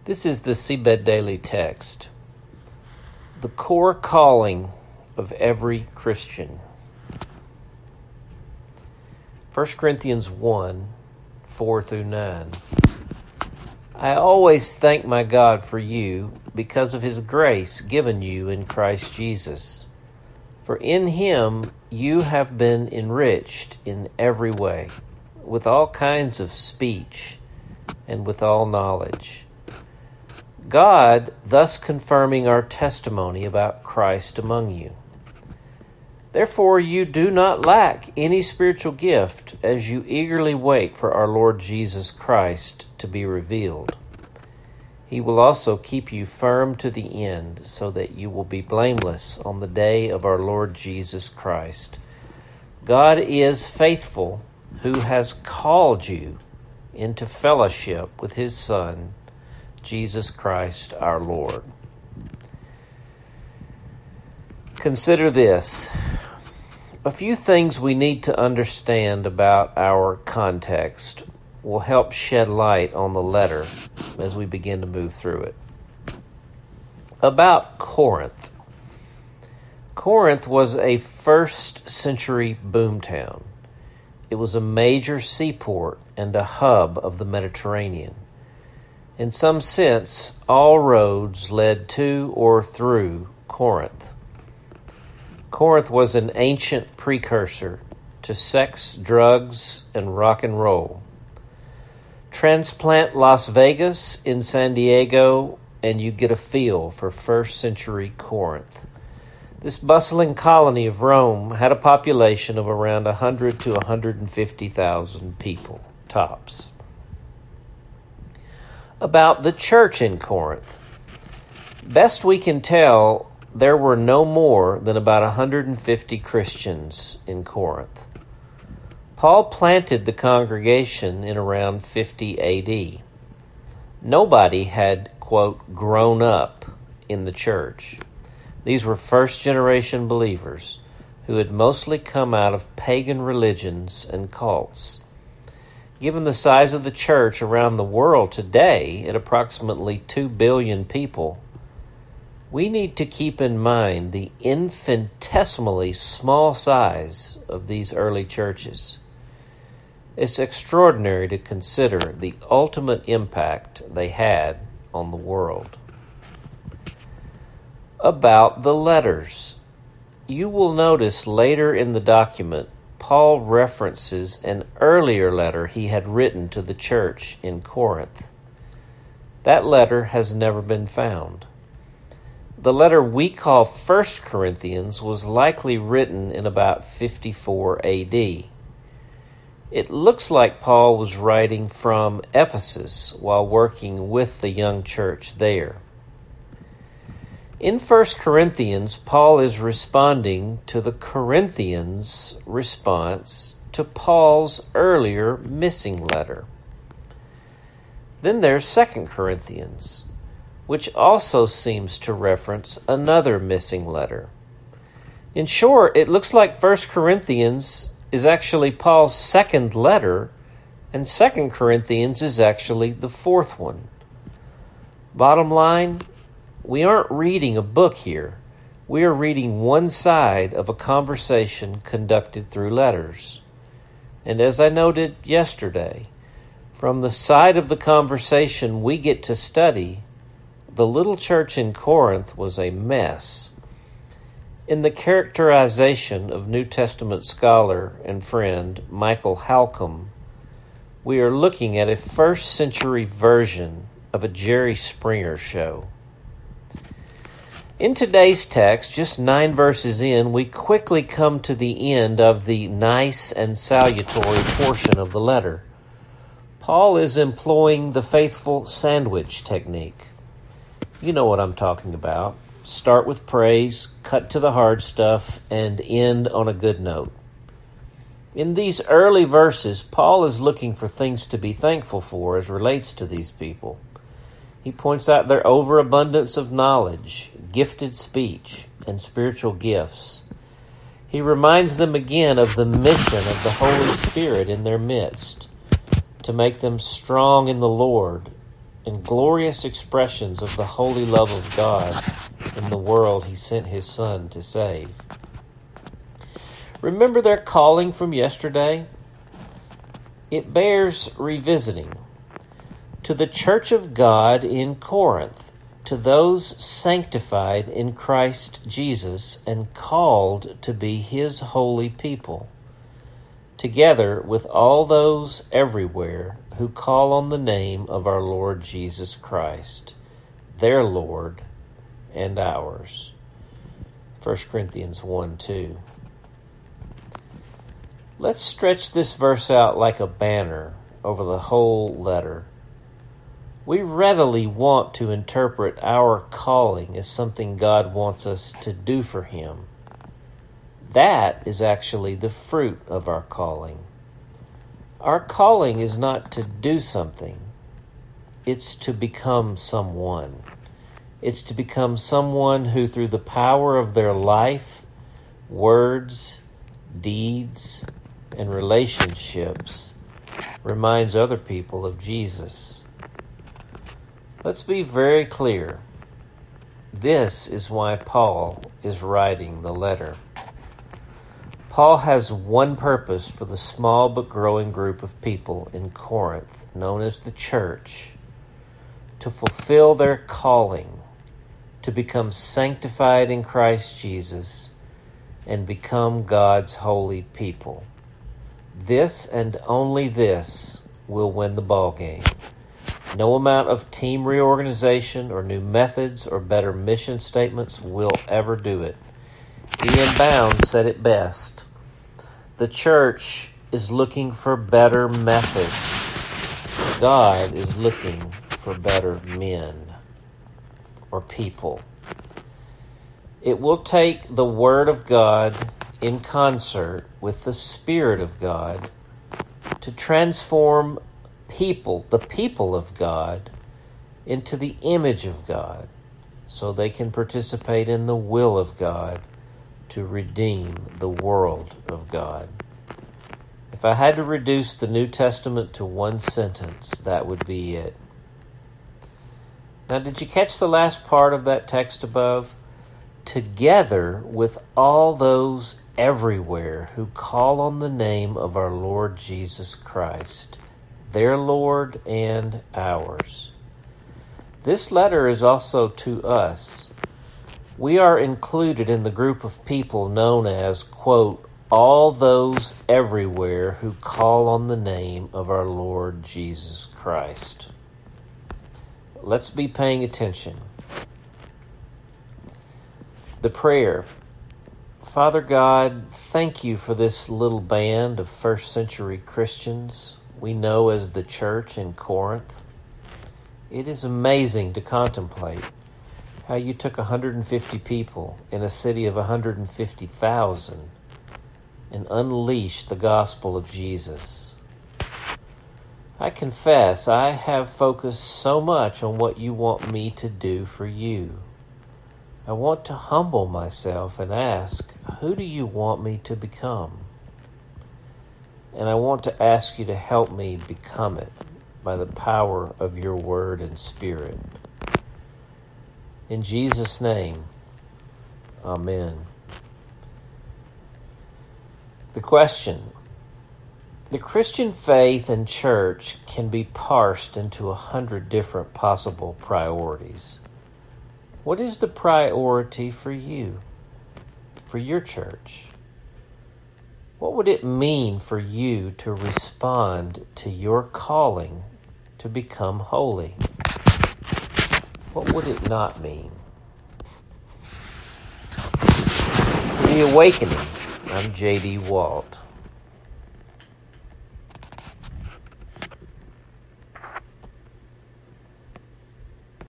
This is the Seabed Daily Text. The core calling of every Christian. 1 Corinthians 1, 4 through 9. I always thank my God for you because of his grace given you in Christ Jesus. For in him you have been enriched in every way, with all kinds of speech and with all knowledge. God thus confirming our testimony about Christ among you. Therefore you do not lack any spiritual gift as you eagerly wait for our Lord Jesus Christ to be revealed. He will also keep you firm to the end, so that you will be blameless on the day of our Lord Jesus Christ. God is faithful, who has called you into fellowship with his Son, Jesus Christ our Lord. Consider this. A few things we need to understand about our context will help shed light on the letter as we begin to move through it. About Corinth. Corinth was a first century boomtown. It was a major seaport and a hub of the Mediterranean. In some sense, all roads led to or through Corinth. Corinth was an ancient precursor to sex, drugs, and rock and roll. Transplant Las Vegas in San Diego, and you get a feel for first century Corinth. This bustling colony of Rome had a population of around 100 to 150,000 people, tops. About the church in Corinth. Best we can tell, there were no more than about 150 Christians in Corinth. Paul planted the congregation in around 50 A.D. Nobody had, quote, grown up in the church. These were first-generation believers who had mostly come out of pagan religions and cults. Given the size of the church around the world today at approximately 2 billion people, we need to keep in mind the infinitesimally small size of these early churches. It's extraordinary to consider the ultimate impact they had on the world. About the letters. You will notice later in the document, Paul references an earlier letter he had written to the church in Corinth. That letter has never been found. The letter we call 1 Corinthians was likely written in about 54 A.D. It looks like Paul was writing from Ephesus while working with the young church there. In 1 Corinthians, Paul is responding to the Corinthians' response to Paul's earlier missing letter. Then there's 2 Corinthians, which also seems to reference another missing letter. In short, it looks like 1 Corinthians is actually Paul's second letter, and 2 Corinthians is actually the fourth one. Bottom line, we aren't reading a book here. We are reading one side of a conversation conducted through letters. And as I noted yesterday, from the side of the conversation we get to study, the little church in Corinth was a mess. In the characterization of New Testament scholar and friend Michael Halcomb, we are looking at a first century version of a Jerry Springer show. In today's text, just 9 verses in, we quickly come to the end of the nice and salutary portion of the letter. Paul is employing the faithful sandwich technique. You know what I'm talking about. Start with praise, cut to the hard stuff, and end on a good note. In these early verses, Paul is looking for things to be thankful for as relates to these people. He points out their overabundance of knowledge, gifted speech, and spiritual gifts. He reminds them again of the mission of the Holy Spirit in their midst, to make them strong in the Lord and glorious expressions of the holy love of God in the world he sent his Son to save. Remember their calling from yesterday? It bears revisiting. To the church of God in Corinth, to those sanctified in Christ Jesus and called to be his holy people, together with all those everywhere who call on the name of our Lord Jesus Christ, their Lord and ours. 1 Corinthians 1:2. Let's stretch this verse out like a banner over the whole letter. We readily want to interpret our calling as something God wants us to do for him. That is actually the fruit of our calling. Our calling is not to do something. It's to become someone. It's to become someone who, through the power of their life, words, deeds, and relationships, reminds other people of Jesus. Let's be very clear. This is why Paul is writing the letter. Paul has one purpose for the small but growing group of people in Corinth, known as the church: to fulfill their calling, to become sanctified in Christ Jesus, and become God's holy people. This and only this will win the ball game. No amount of team reorganization or new methods or better mission statements will ever do it. E.M. Bounds said it best. The church is looking for better methods. God is looking for better men or people. It will take the Word of God in concert with the Spirit of God to transform the people of God, into the image of God, so they can participate in the will of God to redeem the world of God. If I had to reduce the New Testament to one sentence, that would be it. Now, did you catch the last part of that text above? Together with all those everywhere who call on the name of our Lord Jesus Christ, their Lord and ours. This letter is also to us. We are included in the group of people known as, quote, all those everywhere who call on the name of our Lord Jesus Christ. Let's be paying attention. The prayer. Father God, thank you for this little band of first century Christians we know as the church in Corinth. It is amazing to contemplate how you took 150 people in a city of 150,000 and unleashed the gospel of Jesus. I confess I have focused so much on what you want me to do for you. I want to humble myself and ask, who do you want me to become? And I want to ask you to help me become it by the power of your word and spirit. In Jesus' name, amen. The question. The Christian faith and church can be parsed into 100 different possible priorities. What is the priority for you, for your church? What would it mean for you to respond to your calling to become holy? What would it not mean? The Awakening. I'm J.D. Walt.